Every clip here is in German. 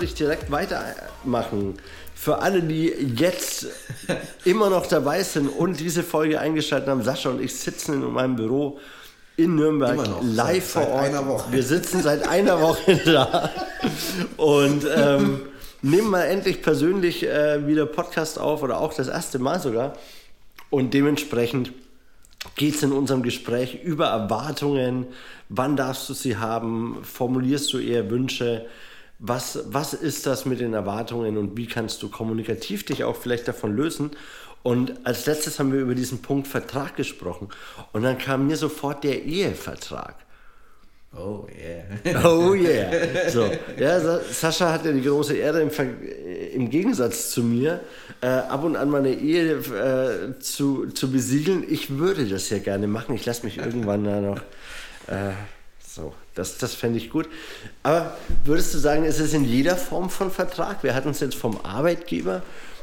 würde ich direkt weitermachen. Für alle, die jetzt immer noch dabei sind und diese Folge eingeschaltet haben, Sascha und ich sitzen in meinem Büro in Nürnberg live vor Ort. Einer Woche. Wir sitzen seit einer Woche da und nehmen mal endlich persönlich wieder Podcast auf oder auch das erste Mal sogar. Und dementsprechend geht es in unserem Gespräch über Erwartungen. Wann darfst du sie haben? Formulierst du eher Wünsche? Was ist das mit den Erwartungen und wie kannst du kommunikativ dich auch vielleicht davon lösen? Und als letztes haben wir über diesen Punkt Vertrag gesprochen. Und dann kam mir sofort der Ehevertrag. Oh yeah. Oh yeah. So, ja, Sascha hat ja die große Ehre im Gegensatz zu mir, ab und an meine Ehe zu besiegeln. Ich würde das ja gerne machen. Ich lasse mich irgendwann da noch... so, das fände ich gut. Aber würdest du sagen, ist es in jeder Form von Vertrag? Wir hatten es jetzt vom Arbeitgeber.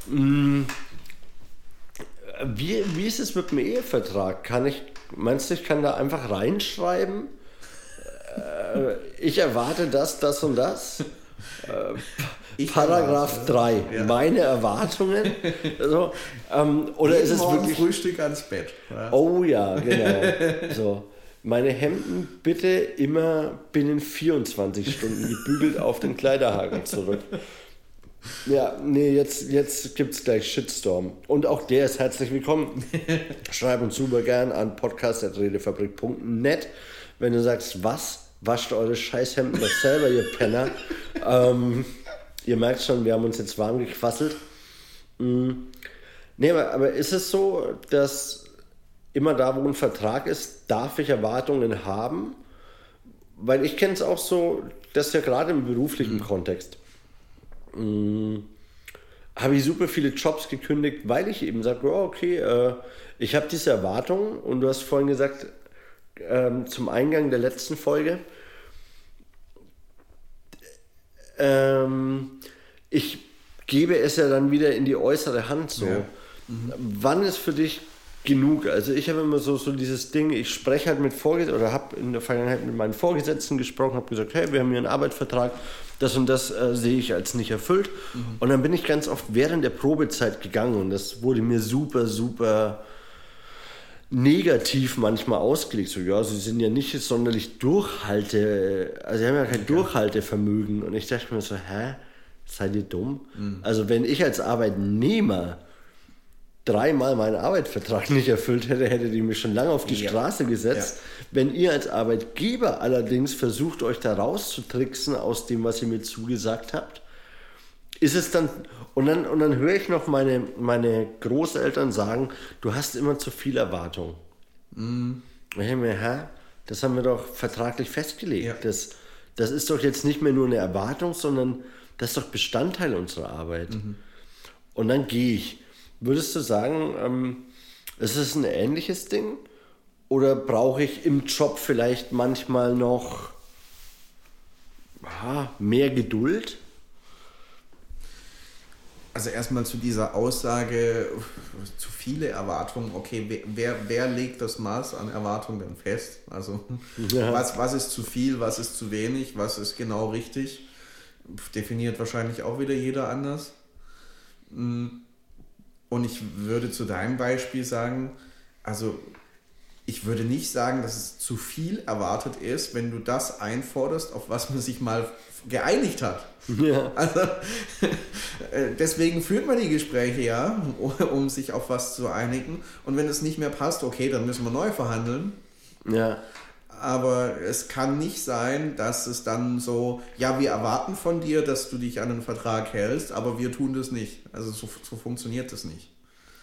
Wie ist es mit dem Ehevertrag? Meinst du, ich kann da einfach reinschreiben? Ich erwarte das und das. Paragraph 3. Ja. Meine Erwartungen. Also, oder ist es wirklich Frühstück ans Bett? Ja. Oh ja, genau. So. Meine Hemden bitte immer binnen 24 Stunden gebügelt auf den Kleiderhaken zurück. Ja, nee, jetzt gibt es gleich Shitstorm. Und auch der ist herzlich willkommen. Schreib uns super gern an podcast@redefabrik.net. Wenn du sagst, wascht eure Scheißhemden doch selber, ihr Penner. Ihr merkt schon, wir haben uns jetzt warm gequasselt. Nee, aber ist es so, dass immer da, wo ein Vertrag ist, darf ich Erwartungen haben? Weil ich kenne es auch so, dass ja gerade im beruflichen Kontext habe ich super viele Jobs gekündigt, weil ich eben sage, oh, okay, ich habe diese Erwartungen und du hast vorhin gesagt, zum Eingang der letzten Folge, ich gebe es ja dann wieder in die äußere Hand so. Ja. Wann ist für dich genug? Also ich habe immer so dieses Ding, ich spreche halt mit Vorgesetzten oder habe in der Vergangenheit mit meinen Vorgesetzten gesprochen, habe gesagt, hey, wir haben hier einen Arbeitsvertrag, das und das sehe ich als nicht erfüllt. Und dann bin ich ganz oft während der Probezeit gegangen und das wurde mir super, super negativ manchmal ausgelegt. So, ja, sie sind ja nicht sonderlich also sie haben ja kein Durchhaltevermögen. Und ich dachte mir so, seid ihr dumm? Also wenn ich als Arbeitnehmer 3-mal meinen Arbeitsvertrag nicht erfüllt hätte die mich schon lange auf die Straße gesetzt. Ja. Wenn ihr als Arbeitgeber allerdings versucht, euch da rauszutricksen aus dem, was ihr mir zugesagt habt, ist es dann... Und dann höre ich noch meine Großeltern sagen, du hast immer zu viel Erwartung. Und ich denke mir, das haben wir doch vertraglich festgelegt. Ja. Das ist doch jetzt nicht mehr nur eine Erwartung, sondern das ist doch Bestandteil unserer Arbeit. Und dann gehe ich. Würdest du sagen, ist es ein ähnliches Ding? Oder brauche ich im Job vielleicht manchmal noch mehr Geduld? Also erstmal zu dieser Aussage, zu viele Erwartungen. Okay, wer legt das Maß an Erwartungen fest? Also was ist zu viel, was ist zu wenig, was ist genau richtig? Definiert wahrscheinlich auch wieder jeder anders. Und ich würde zu deinem Beispiel sagen, also ich würde nicht sagen, dass es zu viel erwartet ist, wenn du das einforderst, auf was man sich mal geeinigt hat. Ja. Also deswegen führt man die Gespräche ja, um sich auf was zu einigen. Und wenn es nicht mehr passt, okay, dann müssen wir neu verhandeln. Ja. Aber es kann nicht sein, dass es dann so, ja, wir erwarten von dir, dass du dich an den Vertrag hältst, aber wir tun das nicht. Also so funktioniert das nicht.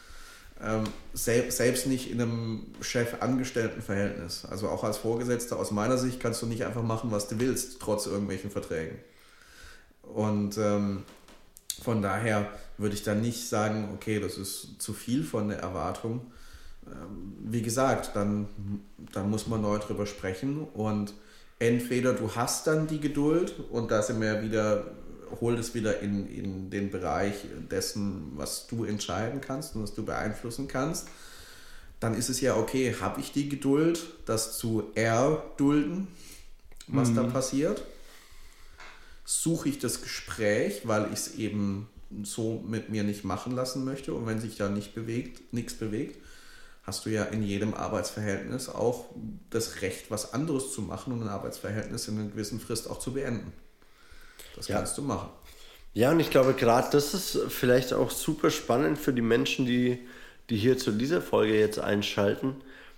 Selbst nicht in einem Chef-Angestellten-Verhältnis. Also auch als Vorgesetzter aus meiner Sicht kannst du nicht einfach machen, was du willst, trotz irgendwelchen Verträgen. Und von daher würde ich dann nicht sagen, okay, das ist zu viel von der Erwartung. Wie gesagt, dann muss man neu drüber sprechen und entweder du hast dann die Geduld und da sind wir wieder, hol das wieder in den Bereich dessen, was du entscheiden kannst und was du beeinflussen kannst. Dann ist es ja okay, habe ich die Geduld, das zu erdulden, was da passiert? suche ich das Gespräch, weil ich es eben so mit mir nicht machen lassen möchte. Und wenn sich da nichts bewegt, hast du ja in jedem Arbeitsverhältnis auch das Recht, was anderes zu machen und ein Arbeitsverhältnis in einer gewissen Frist auch zu beenden. Das kannst du machen. Ja, und ich glaube, gerade das ist vielleicht auch super spannend für die Menschen, die hier zu dieser Folge jetzt einschalten.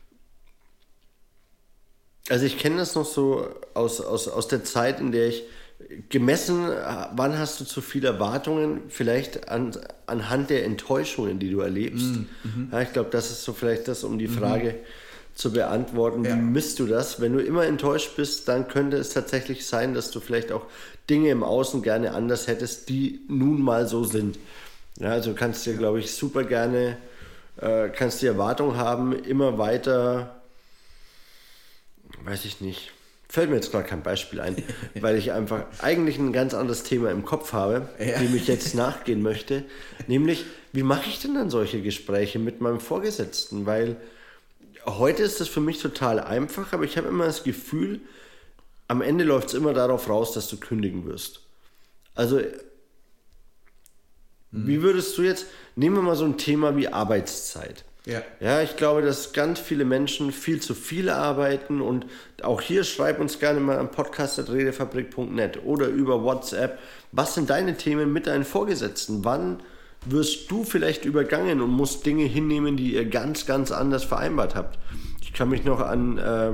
Also ich kenne das noch so aus der Zeit, in der ich gemessen, wann hast du zu viele Erwartungen, vielleicht anhand der Enttäuschungen, die du erlebst. Ja, ich glaube, das ist so vielleicht das, um die Frage zu beantworten. Wie misst du das? Wenn du immer enttäuscht bist, dann könnte es tatsächlich sein, dass du vielleicht auch Dinge im Außen gerne anders hättest, die nun mal so sind. Ja, also kannst dir, glaube ich, super gerne, kannst die Erwartung haben, immer weiter, weiß ich nicht, fällt mir jetzt gerade kein Beispiel ein, weil ich einfach eigentlich ein ganz anderes Thema im Kopf habe, dem ich jetzt nachgehen möchte. Nämlich, wie mache ich denn dann solche Gespräche mit meinem Vorgesetzten? Weil heute ist das für mich total einfach, aber ich habe immer das Gefühl, am Ende läuft es immer darauf raus, dass du kündigen wirst. Also, wie würdest du jetzt, nehmen wir mal so ein Thema wie Arbeitszeit. Ja, ich glaube, dass ganz viele Menschen viel zu viel arbeiten und auch hier schreib uns gerne mal am podcast@redefabrik.net oder über WhatsApp. Was sind deine Themen mit deinen Vorgesetzten? Wann wirst du vielleicht übergangen und musst Dinge hinnehmen, die ihr ganz, ganz anders vereinbart habt? Ich kann mich noch an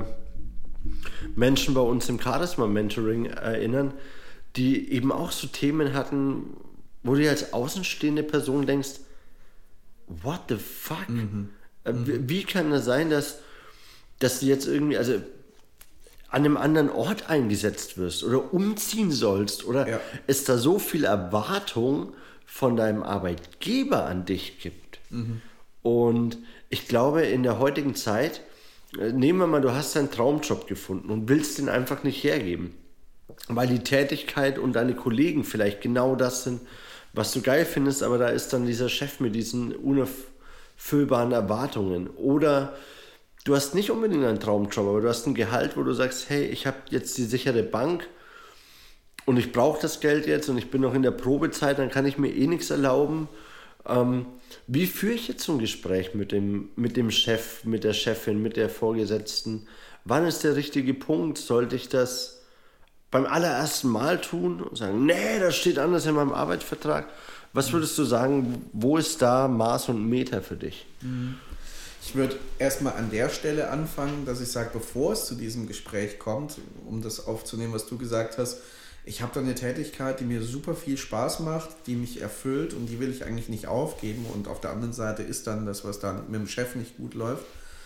Menschen bei uns im Charisma-Mentoring erinnern, die eben auch so Themen hatten, wo du als außenstehende Person denkst, what the fuck? Wie kann das sein, dass du jetzt irgendwie, also an einem anderen Ort eingesetzt wirst oder umziehen sollst oder es da so viel Erwartung von deinem Arbeitgeber an dich gibt? Und ich glaube, in der heutigen Zeit, nehmen wir mal, du hast deinen Traumjob gefunden und willst den einfach nicht hergeben, weil die Tätigkeit und deine Kollegen vielleicht genau das sind, was du geil findest, aber da ist dann dieser Chef mit diesen unerfüllbaren Erwartungen. Oder du hast nicht unbedingt einen Traumjob, aber du hast ein Gehalt, wo du sagst, hey, ich habe jetzt die sichere Bank und ich brauche das Geld jetzt und ich bin noch in der Probezeit, dann kann ich mir eh nichts erlauben. Wie führe ich jetzt so ein Gespräch mit dem Chef, mit der Chefin, mit der Vorgesetzten? Wann ist der richtige Punkt? Sollte ich das beim allerersten Mal tun und sagen, nee, das steht anders in meinem Arbeitsvertrag? Was würdest du sagen, wo ist da Maß und Meter für dich? Ich würde erstmal an der Stelle anfangen, dass ich sage, bevor es zu diesem Gespräch kommt, um das aufzunehmen, was du gesagt hast, ich habe da eine Tätigkeit, die mir super viel Spaß macht, die mich erfüllt und die will ich eigentlich nicht aufgeben, und auf der anderen Seite ist dann das, was da mit dem Chef nicht gut läuft.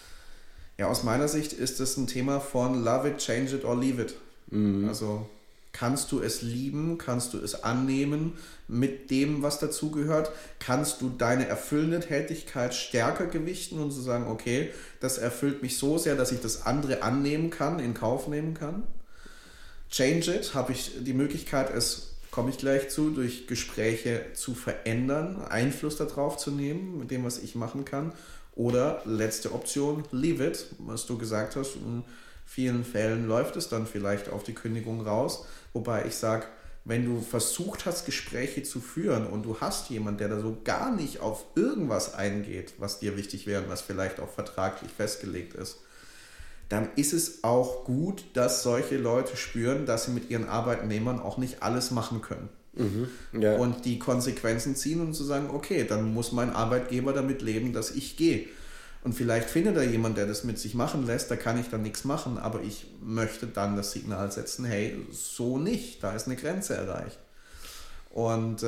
Ja, aus meiner Sicht ist das ein Thema von love it, change it or leave it. Also kannst du es lieben, kannst du es annehmen mit dem, was dazugehört, kannst du deine erfüllende Tätigkeit stärker gewichten und so sagen, okay, das erfüllt mich so sehr, dass ich das andere annehmen kann, in Kauf nehmen kann. Change it, habe ich die Möglichkeit, es, komme ich gleich zu, durch Gespräche zu verändern, Einfluss darauf zu nehmen, mit dem, was ich machen kann. Oder letzte Option, leave it, was du gesagt hast. In vielen Fällen läuft es dann vielleicht auf die Kündigung raus. Wobei ich sage, wenn du versucht hast, Gespräche zu führen und du hast jemanden, der da so gar nicht auf irgendwas eingeht, was dir wichtig wäre und was vielleicht auch vertraglich festgelegt ist, dann ist es auch gut, dass solche Leute spüren, dass sie mit ihren Arbeitnehmern auch nicht alles machen können. Und die Konsequenzen ziehen und zu sagen, okay, dann muss mein Arbeitgeber damit leben, dass ich gehe. Und vielleicht findet da jemand, der das mit sich machen lässt, da kann ich dann nichts machen, aber ich möchte dann das Signal setzen, hey, so nicht, da ist eine Grenze erreicht. Und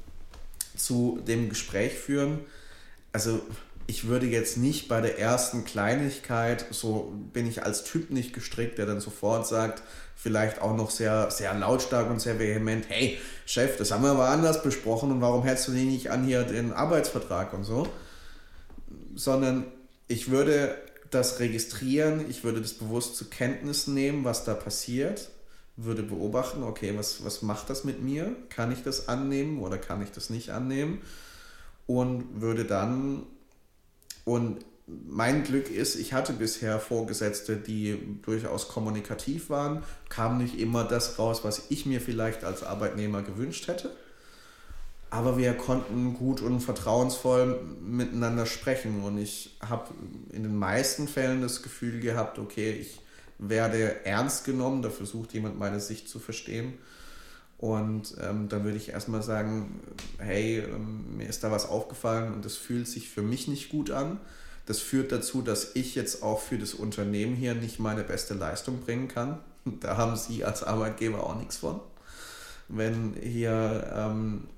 zu dem Gespräch führen, also ich würde jetzt nicht bei der ersten Kleinigkeit, so bin ich als Typ nicht gestrickt, der dann sofort sagt, vielleicht auch noch sehr, sehr lautstark und sehr vehement, hey Chef, das haben wir aber anders besprochen und warum hältst du den nicht an hier den Arbeitsvertrag und so, sondern ich würde das registrieren, ich würde das bewusst zur Kenntnis nehmen, was da passiert, würde beobachten, okay, was macht das mit mir? Kann ich das annehmen oder kann ich das nicht annehmen? Und würde dann, und mein Glück ist, ich hatte bisher Vorgesetzte, die durchaus kommunikativ waren, kam nicht immer das raus, was ich mir vielleicht als Arbeitnehmer gewünscht hätte. Aber wir konnten gut und vertrauensvoll miteinander sprechen und ich habe in den meisten Fällen das Gefühl gehabt, okay, ich werde ernst genommen, da versucht jemand meine Sicht zu verstehen. Und dann würde ich erstmal sagen, hey, mir ist da was aufgefallen und das fühlt sich für mich nicht gut an. Das führt dazu, dass ich jetzt auch für das Unternehmen hier nicht meine beste Leistung bringen kann. Da haben Sie als Arbeitgeber auch nichts von. Wenn hier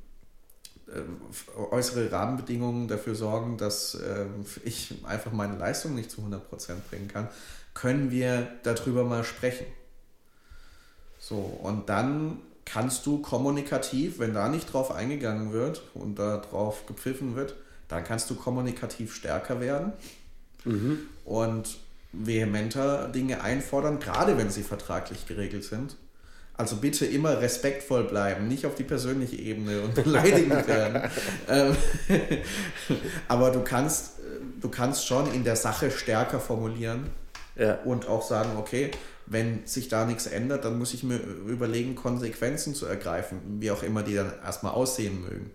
äußere Rahmenbedingungen dafür sorgen, dass ich einfach meine Leistung nicht zu 100% bringen kann, können wir darüber mal sprechen. So, und dann kannst du kommunikativ, wenn da nicht drauf eingegangen wird und da drauf gepfiffen wird, dann kannst du kommunikativ stärker werden und vehementer Dinge einfordern, gerade wenn sie vertraglich geregelt sind. Also bitte immer respektvoll bleiben, nicht auf die persönliche Ebene und beleidigend werden. Aber du kannst schon in der Sache stärker formulieren und auch sagen, okay, wenn sich da nichts ändert, dann muss ich mir überlegen, Konsequenzen zu ergreifen, wie auch immer die dann erstmal aussehen mögen.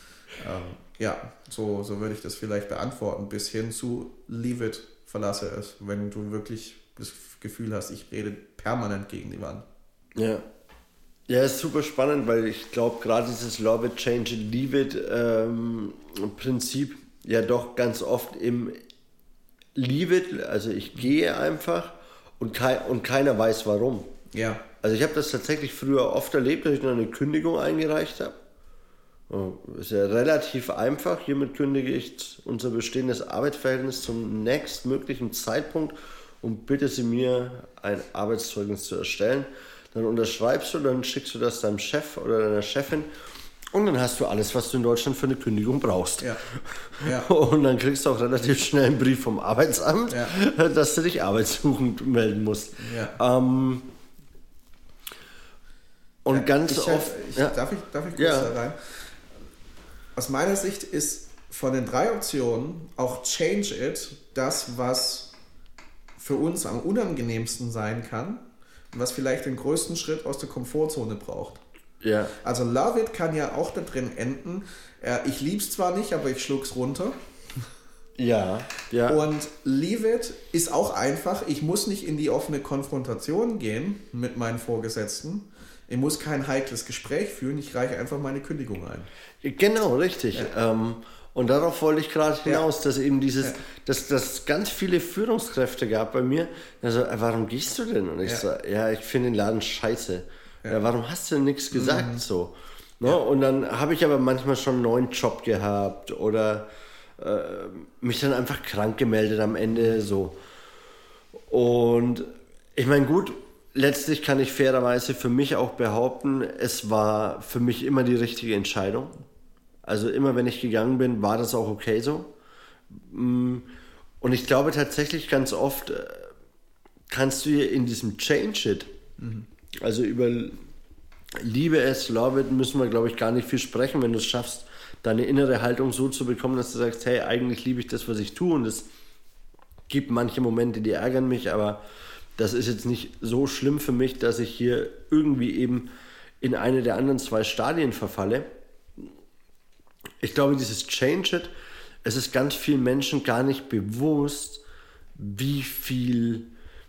So würde ich das vielleicht beantworten, bis hin zu leave it, verlasse es, wenn du wirklich das Gefühl hast, ich rede permanent gegen die Wand. Ja, ist super spannend, weil ich glaube, gerade dieses Love it, change it, leave it Prinzip ja doch ganz oft im leave it, also ich gehe einfach und keiner weiß warum. Ja. Also ich habe das tatsächlich früher oft erlebt, dass ich noch eine Kündigung eingereicht habe. Ist ja relativ einfach. Hiermit kündige ich unser bestehendes Arbeitsverhältnis zum nächstmöglichen Zeitpunkt und bitte Sie mir ein Arbeitszeugnis zu erstellen. Dann unterschreibst du, dann schickst du das deinem Chef oder deiner Chefin und dann hast du alles, was du in Deutschland für eine Kündigung brauchst. Ja. Und dann kriegst du auch relativ schnell einen Brief vom Arbeitsamt, dass du dich arbeitssuchend melden musst. Ja. Und ganz oft... Darf ich kurz da rein? Aus meiner Sicht ist von den 3 Optionen auch Change It das, was für uns am unangenehmsten sein kann und was vielleicht den größten Schritt aus der Komfortzone braucht. Ja. Also Love It kann ja auch da drin enden, ich lieb's zwar nicht, aber ich schluck's runter. Ja. Und Leave It ist auch einfach, ich muss nicht in die offene Konfrontation gehen mit meinen Vorgesetzten. Ich muss kein heikles Gespräch führen, ich reiche einfach meine Kündigung ein. Genau, richtig. Ja. Und darauf wollte ich gerade hinaus, dass eben dass ganz viele Führungskräfte gab bei mir. Also, warum gehst du denn? Und ich so, ich finde den Laden scheiße. Ja, warum hast du denn nichts gesagt? So. Ne? Und dann habe ich aber manchmal schon einen neuen Job gehabt oder mich dann einfach krank gemeldet am Ende. So. Und ich meine, gut, letztlich kann ich fairerweise für mich auch behaupten, es war für mich immer die richtige Entscheidung. Also immer, wenn ich gegangen bin, war das auch okay so. Und ich glaube tatsächlich ganz oft kannst du hier in diesem Change It, also über Liebe es, Love it, müssen wir glaube ich gar nicht viel sprechen, wenn du es schaffst, deine innere Haltung so zu bekommen, dass du sagst, hey, eigentlich liebe ich das, was ich tue und es gibt manche Momente, die ärgern mich, aber das ist jetzt nicht so schlimm für mich, dass ich hier irgendwie eben in eine der anderen 2 Stadien verfalle. Ich glaube, dieses Change It, es ist ganz vielen Menschen gar nicht bewusst, wie viel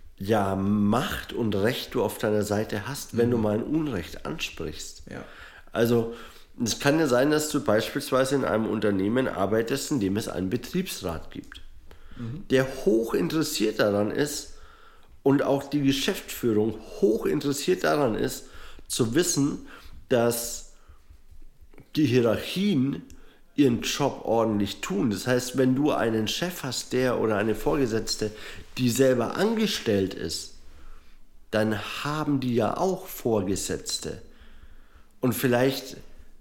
Macht und Recht du auf deiner Seite hast, wenn du mal ein Unrecht ansprichst. Ja. Also es kann ja sein, dass du beispielsweise in einem Unternehmen arbeitest, in dem es einen Betriebsrat gibt, der hoch interessiert daran ist und auch die Geschäftsführung hoch interessiert daran ist, zu wissen, dass die Hierarchien ihren Job ordentlich tun. Das heißt, wenn du einen Chef hast, oder eine Vorgesetzte, die selber angestellt ist, dann haben die ja auch Vorgesetzte. Und vielleicht,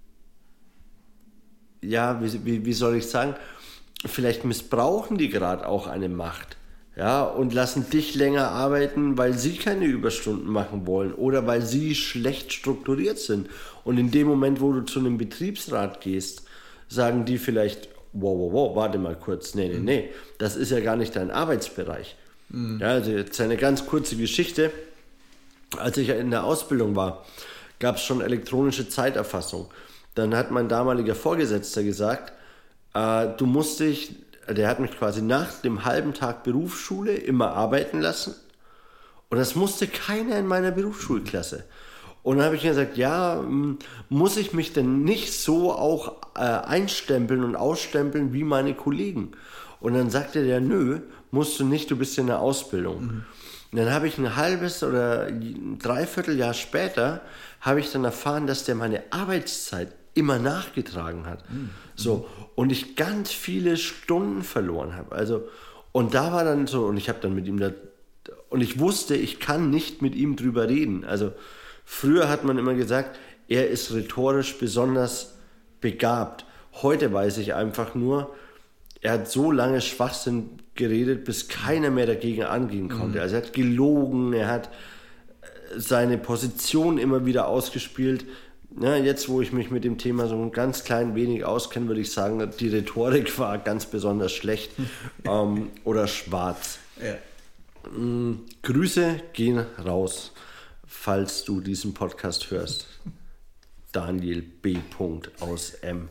wie soll ich sagen, vielleicht missbrauchen die gerade auch eine Macht. Ja, und lassen dich länger arbeiten, weil sie keine Überstunden machen wollen oder weil sie schlecht strukturiert sind. Und in dem Moment, wo du zu einem Betriebsrat gehst, sagen die vielleicht, wow, warte mal kurz, nee, das ist ja gar nicht dein Arbeitsbereich. Ja, also jetzt eine ganz kurze Geschichte. Als ich in der Ausbildung war, gab es schon elektronische Zeiterfassung. Dann hat mein damaliger Vorgesetzter gesagt, der hat mich quasi nach dem halben Tag Berufsschule immer arbeiten lassen. Und das musste keiner in meiner Berufsschulklasse. Und dann habe ich mir gesagt, ja, muss ich mich denn nicht so auch einstempeln und ausstempeln wie meine Kollegen? Und dann sagte der, nö, musst du nicht, du bist ja in der Ausbildung. Und dann habe ich ein halbes oder ein Dreivierteljahr später, habe ich dann erfahren, dass der meine Arbeitszeit immer nachgetragen hat. So, und ich ganz viele Stunden verloren habe. Also, und da war dann so, und ich habe dann mit ihm und ich wusste, ich kann nicht mit ihm drüber reden. Also früher hat man immer gesagt, er ist rhetorisch besonders begabt. Heute weiß ich einfach nur, er hat so lange Schwachsinn geredet, bis keiner mehr dagegen angehen konnte. Also er hat gelogen, er hat seine Position immer wieder ausgespielt. Ja, jetzt, wo ich mich mit dem Thema so ein ganz klein wenig auskenne, würde ich sagen, die Rhetorik war ganz besonders schlecht oder schwarz. Ja. Grüße gehen raus, falls du diesen Podcast hörst. Daniel B. aus M.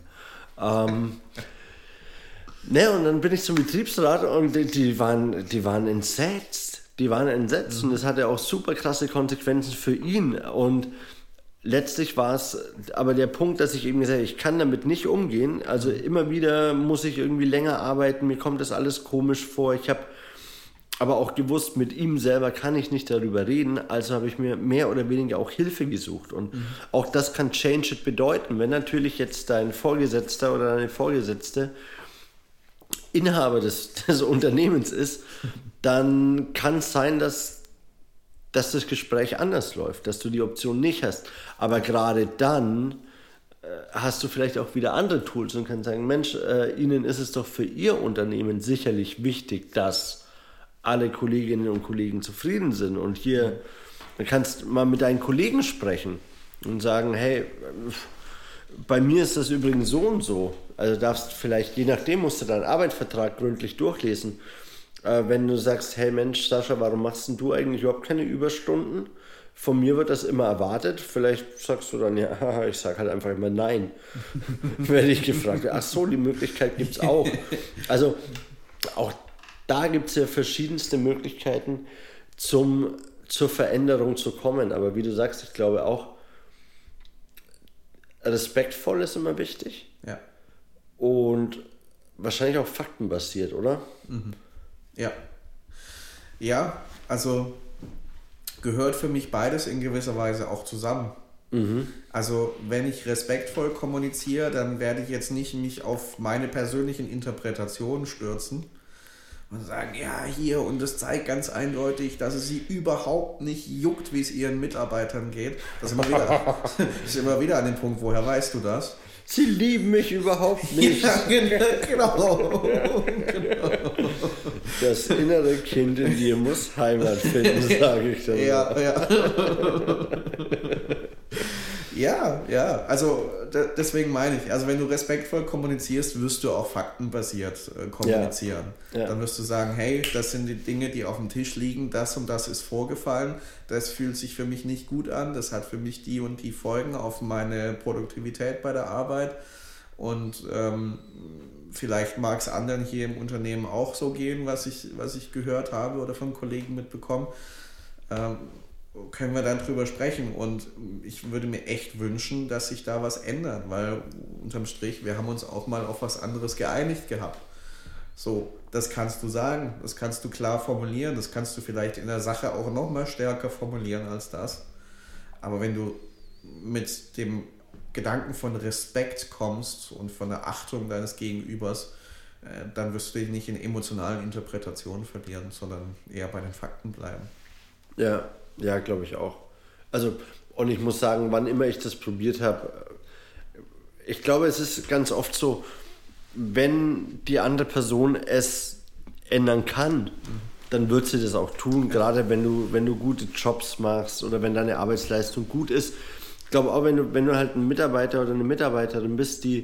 Ne, und dann bin ich zum Betriebsrat und die waren entsetzt. Und das hatte auch super krasse Konsequenzen für ihn. Und letztlich war es aber der Punkt, dass ich eben gesagt habe, ich kann damit nicht umgehen. Also immer wieder muss ich irgendwie länger arbeiten, mir kommt das alles komisch vor. Ich habe aber auch gewusst, mit ihm selber kann ich nicht darüber reden, also habe ich mir mehr oder weniger auch Hilfe gesucht. Und auch das kann Change It bedeuten. Wenn natürlich jetzt dein Vorgesetzter oder deine Vorgesetzte Inhaber des Unternehmens ist, dann kann es sein, dass das Gespräch anders läuft, dass du die Option nicht hast. Aber gerade dann hast du vielleicht auch wieder andere Tools und kannst sagen, Mensch, Ihnen ist es doch für Ihr Unternehmen sicherlich wichtig, dass alle Kolleginnen und Kollegen zufrieden sind. Und hier, du kannst mal mit deinen Kollegen sprechen und sagen, hey, bei mir ist das übrigens so und so. Also darfst vielleicht, je nachdem, musst du deinen Arbeitsvertrag gründlich durchlesen. Wenn du sagst, hey Mensch, Sascha, warum machst denn du eigentlich überhaupt keine Überstunden? Von mir wird das immer erwartet. Vielleicht sagst du dann, ja, ich sage halt einfach immer nein. Werde ich gefragt. Ach so, die Möglichkeit gibt es auch. Also auch da gibt es ja verschiedenste Möglichkeiten, zur Veränderung zu kommen. Aber wie du sagst, ich glaube auch, respektvoll ist immer wichtig. Ja. Und wahrscheinlich auch faktenbasiert, oder? Ja. Ja, also gehört für mich beides in gewisser Weise auch zusammen. Also wenn ich respektvoll kommuniziere, dann werde ich jetzt nicht mich auf meine persönlichen Interpretationen stürzen und sagen, ja, hier, und das zeigt ganz eindeutig, dass es sie überhaupt nicht juckt, wie es ihren Mitarbeitern geht. Das ist immer wieder an dem Punkt, woher weißt du das? Sie lieben mich überhaupt nicht. Ja, genau. Das innere Kind in dir muss Heimat finden, sage ich dann. Ja, also deswegen meine ich, also wenn du respektvoll kommunizierst, wirst du auch faktenbasiert kommunizieren. Ja. Dann wirst du sagen, hey, das sind die Dinge, die auf dem Tisch liegen, das und das ist vorgefallen, das fühlt sich für mich nicht gut an, das hat für mich die und die Folgen auf meine Produktivität bei der Arbeit und vielleicht mag es anderen hier im Unternehmen auch so gehen, was ich gehört habe oder von Kollegen mitbekommen. Können wir dann drüber sprechen und ich würde mir echt wünschen, dass sich da was ändert, weil unterm Strich, wir haben uns auch mal auf was anderes geeinigt gehabt. So, das kannst du sagen, das kannst du klar formulieren, das kannst du vielleicht in der Sache auch noch mal stärker formulieren als das. Aber wenn du mit dem Gedanken von Respekt kommst und von der Achtung deines Gegenübers, dann wirst du dich nicht in emotionalen Interpretationen verlieren, sondern eher bei den Fakten bleiben. Ja, glaube ich auch. Also, und ich muss sagen, wann immer ich das probiert habe, ich glaube, es ist ganz oft so, wenn die andere Person es ändern kann, dann wird sie das auch tun, gerade wenn du gute Jobs machst oder wenn deine Arbeitsleistung gut ist. Ich glaube auch, wenn du halt ein Mitarbeiter oder eine Mitarbeiterin bist, die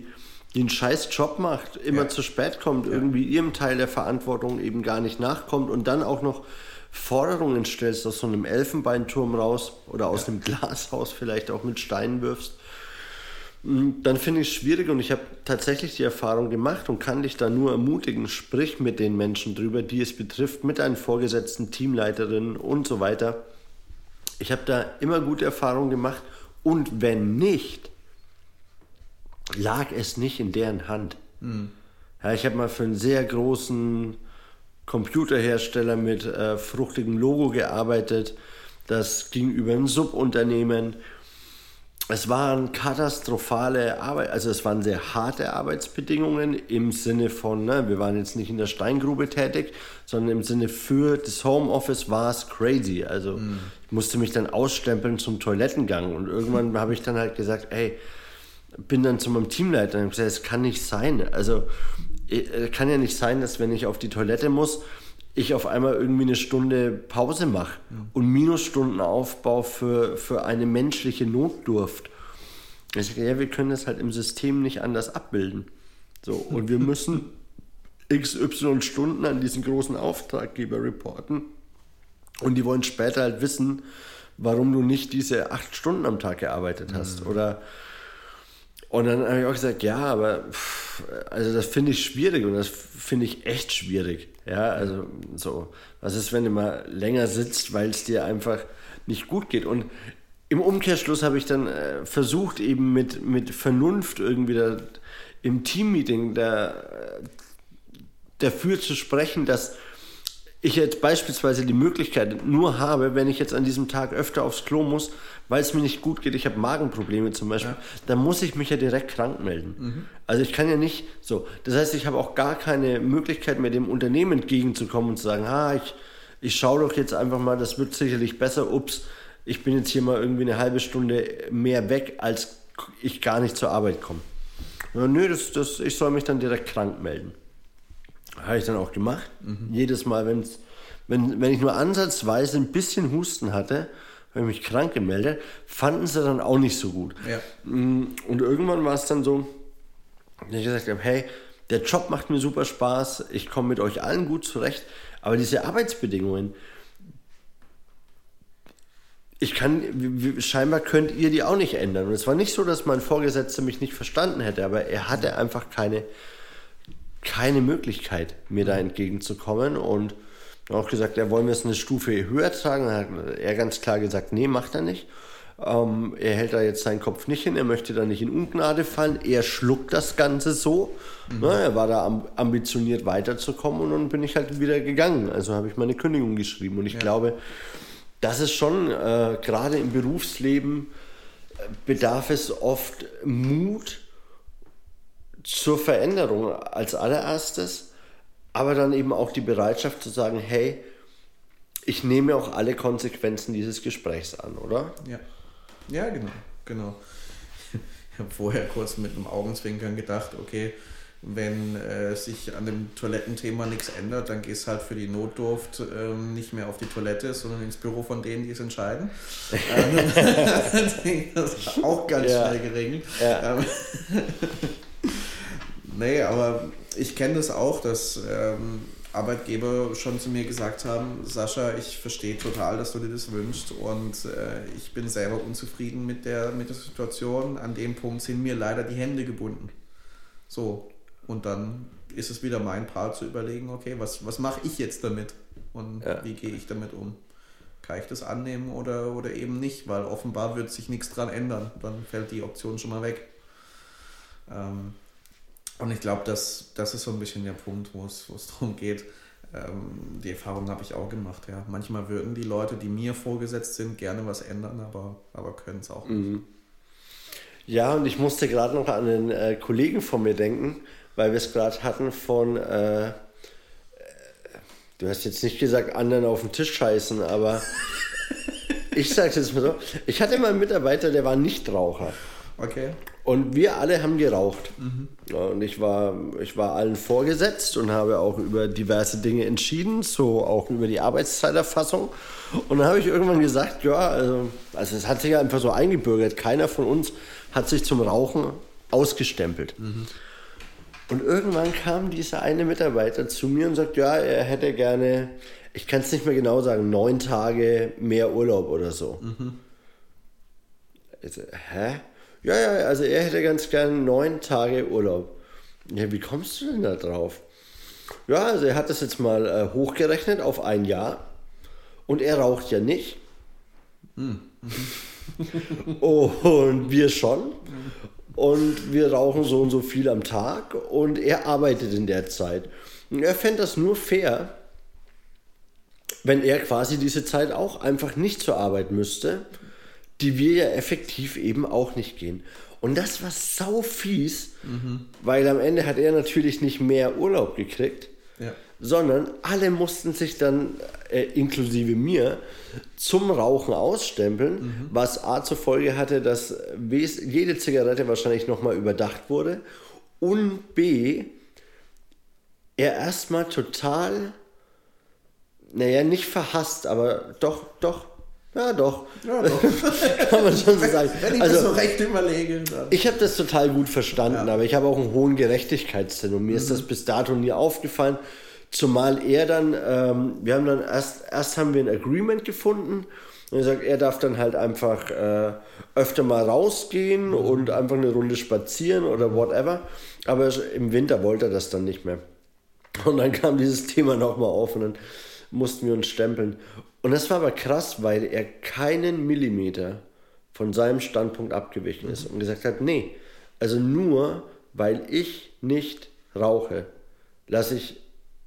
die einen scheiß Job macht, immer zu spät kommt, irgendwie ihrem Teil der Verantwortung eben gar nicht nachkommt und dann auch noch Forderungen stellst, aus so einem Elfenbeinturm raus oder aus einem Glashaus vielleicht auch mit Steinen wirfst, dann finde ich es schwierig und ich habe tatsächlich die Erfahrung gemacht und kann dich da nur ermutigen, sprich mit den Menschen drüber, die es betrifft, mit deinen Vorgesetzten, Teamleiterinnen und so weiter. Ich habe da immer gute Erfahrungen gemacht und wenn nicht, lag es nicht in deren Hand. Ja, ich habe mal für einen sehr großen Computerhersteller mit fruchtigem Logo gearbeitet. Das ging über ein Subunternehmen. Es waren katastrophale Arbeit, also es waren sehr harte Arbeitsbedingungen im Sinne von, wir waren jetzt nicht in der Steingrube tätig, sondern im Sinne für das Homeoffice war es crazy. Also ich musste mich dann ausstempeln zum Toilettengang und irgendwann habe ich dann halt gesagt, bin dann zu meinem Teamleiter und habe gesagt, es kann nicht sein. Also kann ja nicht sein, dass wenn ich auf die Toilette muss, ich auf einmal irgendwie eine Stunde Pause mache und Minusstunden aufbaue für eine menschliche Notdurft. Ich sage, ja, wir können das halt im System nicht anders abbilden. So, und wir müssen XY Stunden an diesen großen Auftraggeber reporten und die wollen später halt wissen, warum du nicht diese 8 Stunden am Tag gearbeitet hast. Und dann habe ich auch gesagt, ja, aber also das finde ich schwierig und das finde ich echt schwierig. Ja, also so, was ist, wenn du mal länger sitzt, weil es dir einfach nicht gut geht? Und im Umkehrschluss habe ich dann versucht, eben mit Vernunft irgendwie da im Teammeeting dafür zu sprechen, dass ich jetzt beispielsweise die Möglichkeit nur habe, wenn ich jetzt an diesem Tag öfter aufs Klo muss, weil es mir nicht gut geht, ich habe Magenprobleme zum Beispiel, dann muss ich mich ja direkt krank melden. Also ich kann ja nicht so. Das heißt, ich habe auch gar keine Möglichkeit mehr, dem Unternehmen entgegenzukommen und zu sagen, ich schaue doch jetzt einfach mal, das wird sicherlich besser, ich bin jetzt hier mal irgendwie eine halbe Stunde mehr weg, als ich gar nicht zur Arbeit komme. Nö, ich soll mich dann direkt krank melden. Habe ich dann auch gemacht. Jedes Mal, wenn ich nur ansatzweise ein bisschen Husten hatte, habe ich mich krank gemeldet, fanden sie dann auch nicht so gut. Ja. Und irgendwann war es dann so, dass ich gesagt habe, hey, der Job macht mir super Spaß, ich komme mit euch allen gut zurecht, aber diese Arbeitsbedingungen, scheinbar könnt ihr die auch nicht ändern. Und es war nicht so, dass mein Vorgesetzter mich nicht verstanden hätte, aber er hatte einfach keine Möglichkeit, mir da entgegenzukommen und auch gesagt, wollen wir es eine Stufe höher tragen. Dann hat er ganz klar gesagt, nee, macht er nicht. Er hält da jetzt seinen Kopf nicht hin, er möchte da nicht in Ungnade fallen, er schluckt das Ganze so. Er war da ambitioniert weiterzukommen und dann bin ich halt wieder gegangen. Also habe ich meine Kündigung geschrieben und ich glaube, das ist schon, gerade im Berufsleben bedarf es oft Mut zur Veränderung als allererstes, aber dann eben auch die Bereitschaft zu sagen, hey, ich nehme auch alle Konsequenzen dieses Gesprächs an, oder? Ja, genau. Ich habe vorher kurz mit einem Augenzwinkern gedacht, okay, wenn sich an dem Toilettenthema nichts ändert, dann gehst halt für die Notdurft nicht mehr auf die Toilette, sondern ins Büro von denen, die es entscheiden. Das ist auch ganz schnell geregelt. Ja. Nee, aber ich kenne das auch, dass Arbeitgeber schon zu mir gesagt haben, Sascha, ich verstehe total, dass du dir das wünschst und ich bin selber unzufrieden mit der Situation. An dem Punkt sind mir leider die Hände gebunden. So, und dann ist es wieder mein Part zu überlegen, okay, was mache ich jetzt damit und wie gehe ich damit um? Kann ich das annehmen oder eben nicht, weil offenbar wird sich nichts dran ändern. Dann fällt die Option schon mal weg. Und ich glaube, das ist so ein bisschen der Punkt, wo es darum geht. Die Erfahrung habe ich auch gemacht. Ja. Manchmal würden die Leute, die mir vorgesetzt sind, gerne was ändern, aber können es auch nicht. Ja, und ich musste gerade noch an einen Kollegen von mir denken, weil wir es gerade hatten von, du hast jetzt nicht gesagt, anderen auf den Tisch scheißen, aber ich sage es jetzt mal so, ich hatte mal einen Mitarbeiter, der war Nichtraucher. Okay. Und wir alle haben geraucht. Ja, und ich war allen vorgesetzt und habe auch über diverse Dinge entschieden, so auch über die Arbeitszeiterfassung. Und dann habe ich irgendwann gesagt, also es hat sich einfach so eingebürgert, keiner von uns hat sich zum Rauchen ausgestempelt. Und irgendwann kam dieser eine Mitarbeiter zu mir und sagt, ja, er hätte gerne, ich kann es nicht mehr genau sagen, 9 Tage mehr Urlaub oder so. Also, hä? Ja, also er hätte ganz gerne 9 Tage Urlaub. Ja, wie kommst du denn da drauf? Ja, also er hat das jetzt mal hochgerechnet auf ein Jahr und er raucht ja nicht. Und wir schon. Und wir rauchen so und so viel am Tag und er arbeitet in der Zeit. Und er fände das nur fair, wenn er quasi diese Zeit auch einfach nicht zur Arbeit müsste, die wir ja effektiv eben auch nicht gehen. Und das war sau fies, weil am Ende hat er natürlich nicht mehr Urlaub gekriegt, sondern alle mussten sich dann, inklusive mir, zum Rauchen ausstempeln, was A zur Folge hatte, dass jede Zigarette wahrscheinlich nochmal überdacht wurde und B, er erstmal total, naja, nicht verhasst, aber doch. Kann man schon so sagen. Wenn ich das so recht überlege. Dann. Ich habe das total gut verstanden, aber ich habe auch einen hohen Gerechtigkeitssinn und mir ist das bis dato nie aufgefallen. Zumal er dann, wir haben dann erst haben wir ein Agreement gefunden und er sagt, er darf dann halt einfach öfter mal rausgehen und einfach eine Runde spazieren oder whatever. Aber im Winter wollte er das dann nicht mehr. Und dann kam dieses Thema nochmal auf und dann mussten wir uns stempeln. Und das war aber krass, weil er keinen Millimeter von seinem Standpunkt abgewichen ist und gesagt hat, nee, also nur weil ich nicht rauche, lasse ich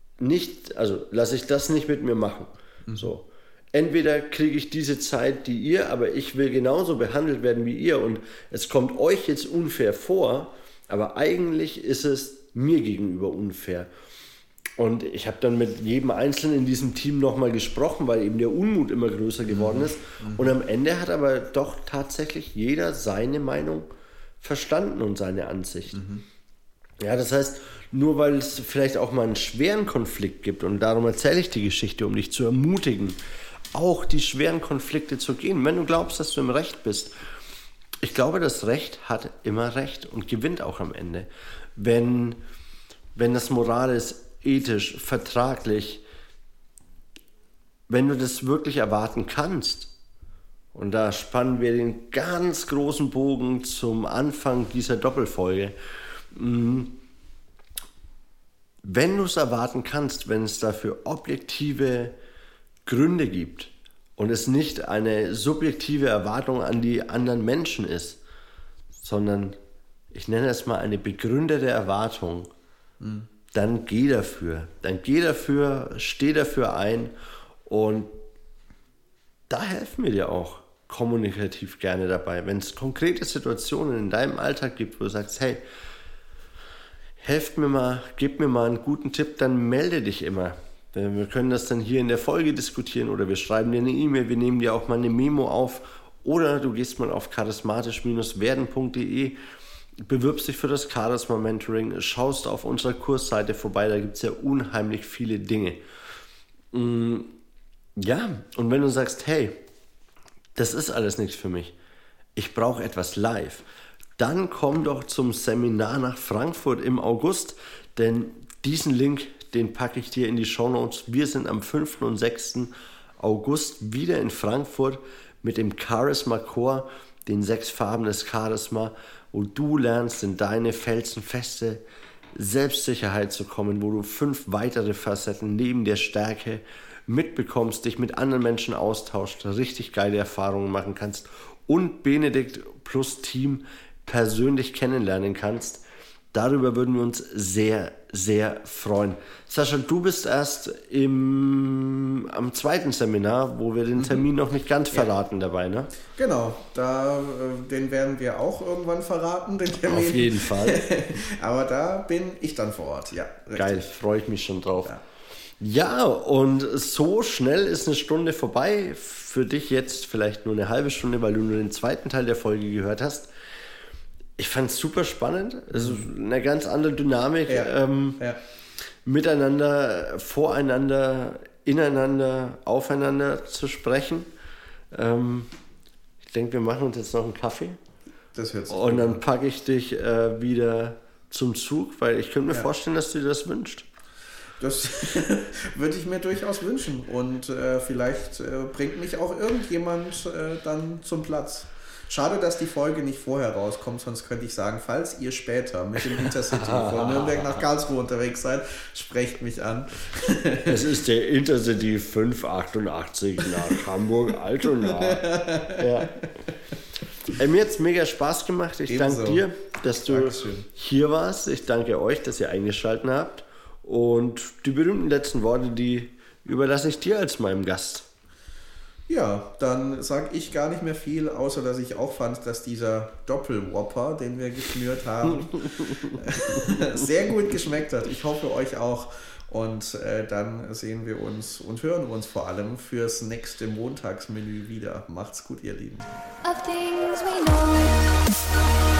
das nicht mit mir machen. So. Entweder kriege ich diese Zeit, die ihr, aber ich will genauso behandelt werden wie ihr und es kommt euch jetzt unfair vor, aber eigentlich ist es mir gegenüber unfair. Und ich habe dann mit jedem Einzelnen in diesem Team nochmal gesprochen, weil eben der Unmut immer größer geworden ist. Und am Ende hat aber doch tatsächlich jeder seine Meinung verstanden und seine Ansicht. Ja, das heißt, nur weil es vielleicht auch mal einen schweren Konflikt gibt, und darum erzähle ich die Geschichte, um dich zu ermutigen, auch die schweren Konflikte zu gehen. Wenn du glaubst, dass du im Recht bist, ich glaube, das Recht hat immer Recht und gewinnt auch am Ende. Wenn das moralisch, ethisch, vertraglich, wenn du das wirklich erwarten kannst, und da spannen wir den ganz großen Bogen zum Anfang dieser Doppelfolge, wenn du es erwarten kannst, wenn es dafür objektive Gründe gibt und es nicht eine subjektive Erwartung an die anderen Menschen ist, sondern ich nenne es mal eine begründete Erwartung, dann geh dafür. Steh dafür ein und da helfen wir dir auch kommunikativ gerne dabei. Wenn es konkrete Situationen in deinem Alltag gibt, wo du sagst, hey, helft mir mal, gebt mir mal einen guten Tipp, dann melde dich immer. Wir können das dann hier in der Folge diskutieren oder wir schreiben dir eine E-Mail, wir nehmen dir auch mal eine Memo auf oder du gehst mal auf charismatisch-werden.de, bewirbst dich für das Charisma Mentoring, schaust auf unserer Kursseite vorbei, da gibt es ja unheimlich viele Dinge. Ja, und wenn du sagst, hey, das ist alles nichts für mich, ich brauche etwas live, dann komm doch zum Seminar nach Frankfurt im August, denn diesen Link, den packe ich dir in die Shownotes. Wir sind am 5. und 6. August wieder in Frankfurt mit dem Charisma Core, den 6 Farben des Charisma, wo du lernst, in deine felsenfeste Selbstsicherheit zu kommen, wo du 5 weitere Facetten neben der Stärke mitbekommst, dich mit anderen Menschen austauscht, richtig geile Erfahrungen machen kannst und Benedikt plus Team persönlich kennenlernen kannst. Darüber würden wir uns sehr, sehr freuen. Sascha, du bist erst am 2. Seminar, wo wir den Termin noch nicht ganz verraten dabei, ne? Genau, den werden wir auch irgendwann verraten, den Termin. Auf jeden Fall. Aber da bin ich dann vor Ort, ja. Richtig. Geil, freue ich mich schon drauf. Ja, und so schnell ist eine Stunde vorbei. Für dich jetzt vielleicht nur eine halbe Stunde, weil du nur den 2. Teil der Folge gehört hast. Ich fand es super spannend. Es ist eine ganz andere Dynamik. Miteinander, voreinander, ineinander, aufeinander zu sprechen. Ich denke, wir machen uns jetzt noch einen Kaffee. Das hört sich und dann packe ich dich wieder zum Zug? Weil ich könnte mir vorstellen, dass du dir das wünschst. Das würde ich mir durchaus wünschen. Und vielleicht bringt mich auch irgendjemand dann zum Platz. Schade, dass die Folge nicht vorher rauskommt, sonst könnte ich sagen, falls ihr später mit dem Intercity von Nürnberg nach Karlsruhe unterwegs seid, sprecht mich an. Es ist der Intercity 588 nach Hamburg-Altona. Ja. Mir hat es mega Spaß gemacht. Ich danke dir, dass du hier warst. Ich danke euch, dass ihr eingeschaltet habt. Und die berühmten letzten Worte, die überlasse ich dir als meinem Gast. Ja, dann sage ich gar nicht mehr viel, außer dass ich auch fand, dass dieser Doppelwhopper, den wir geschnürt haben, sehr gut geschmeckt hat. Ich hoffe, euch auch. Und dann sehen wir uns und hören uns vor allem fürs nächste Montagsmenü wieder. Macht's gut, ihr Lieben. Of things we know.